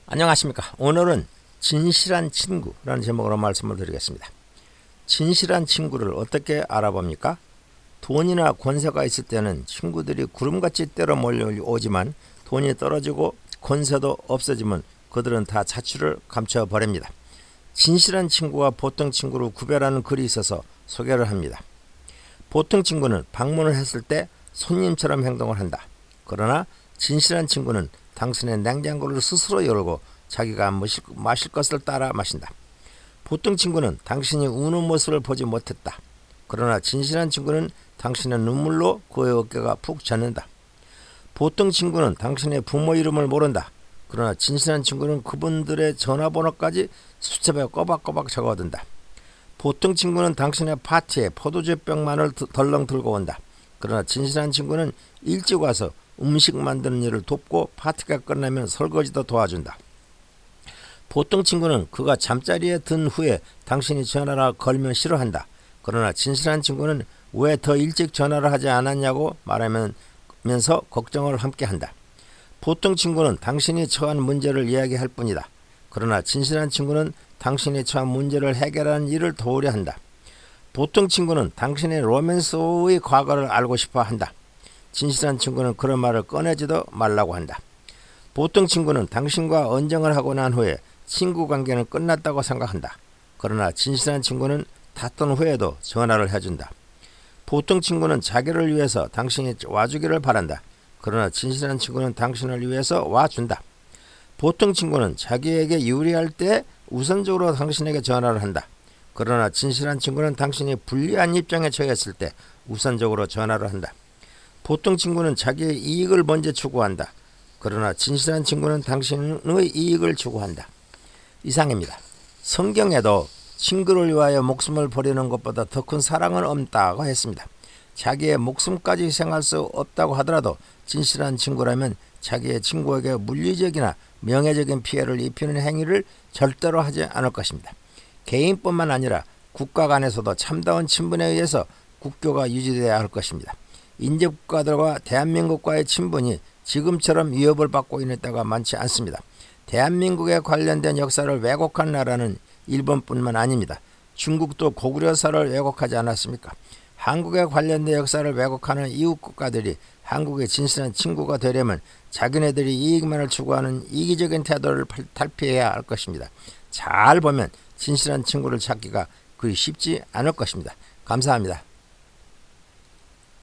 안녕하십니까. 오늘은 진실한 친구라는 제목으로 말씀을 드리겠습니다. 진실한 친구를 어떻게 알아봅니까? 돈이나 권세가 있을 때는 친구들이 구름같이 때려 몰려오지만 돈이 떨어지고 권세도 없어지면 그들은 다 자취를 감춰버립니다. 진실한 친구와 보통 친구를 구별하는 글이 있어서 소개를 합니다. 보통 친구는 방문을 했을 때 손님처럼 행동을 한다. 그러나 진실한 친구는 당신의 냉장고를 스스로 열고 자기가 마실 것을 따라 마신다. 보통 친구는 당신이 우는 모습을 보지 못했다. 그러나 진실한 친구는 당신의 눈물로 그의 어깨가 푹 젖는다. 보통 친구는 당신의 부모 이름을 모른다. 그러나 진실한 친구는 그분들의 전화번호까지 수첩에 꼬박꼬박 적어둔다. 보통 친구는 당신의 파티에 포도주병만을 덜렁 들고 온다. 그러나 진실한 친구는 일찍 와서 음식 만드는 일을 돕고 파티가 끝나면 설거지도 도와준다. 보통 친구는 그가 잠자리에 든 후에 당신이 전화를 걸면 싫어한다. 그러나 진실한 친구는 왜 더 일찍 전화를 하지 않았냐고 말하면서 걱정을 함께한다. 보통 친구는 당신이 처한 문제를 이야기할 뿐이다. 그러나 진실한 친구는 당신이 처한 문제를 해결하는 일을 도우려 한다. 보통 친구는 당신의 로맨스의 과거를 알고 싶어 한다. 진실한 친구는 그런 말을 꺼내지도 말라고 한다. 보통 친구는 당신과 언쟁을 하고 난 후에 친구 관계는 끝났다고 생각한다. 그러나 진실한 친구는 다툰 후에도 전화를 해준다. 보통 친구는 자기를 위해서 당신이 와주기를 바란다. 그러나 진실한 친구는 당신을 위해서 와준다. 보통 친구는 자기에게 유리할 때 우선적으로 당신에게 전화를 한다. 그러나 진실한 친구는 당신이 불리한 입장에 처했을 때 우선적으로 전화를 한다. 보통 친구는 자기의 이익을 먼저 추구한다. 그러나 진실한 친구는 당신의 이익을 추구한다. 이상입니다. 성경에도 친구를 위하여 목숨을 버리는 것보다 더 큰 사랑은 없다고 했습니다. 자기의 목숨까지 희생할 수 없다고 하더라도 진실한 친구라면 자기의 친구에게 물리적이나 명예적인 피해를 입히는 행위를 절대로 하지 않을 것입니다. 개인뿐만 아니라 국가 간에서도 참다운 친분에 의해서 국교가 유지되어야 할 것입니다. 인접국가들과 대한민국과의 친분이 지금처럼 위협을 받고 있는 때가 많지 않습니다. 대한민국에 관련된 역사를 왜곡한 나라는 일본뿐만 아닙니다. 중국도 고구려사를 왜곡하지 않았습니까? 한국에 관련된 역사를 왜곡하는 이웃 국가들이 한국의 진실한 친구가 되려면 자기네들이 이익만을 추구하는 이기적인 태도를 탈피해야 할 것입니다. 잘 보면 진실한 친구를 찾기가 그리 쉽지 않을 것입니다. 감사합니다.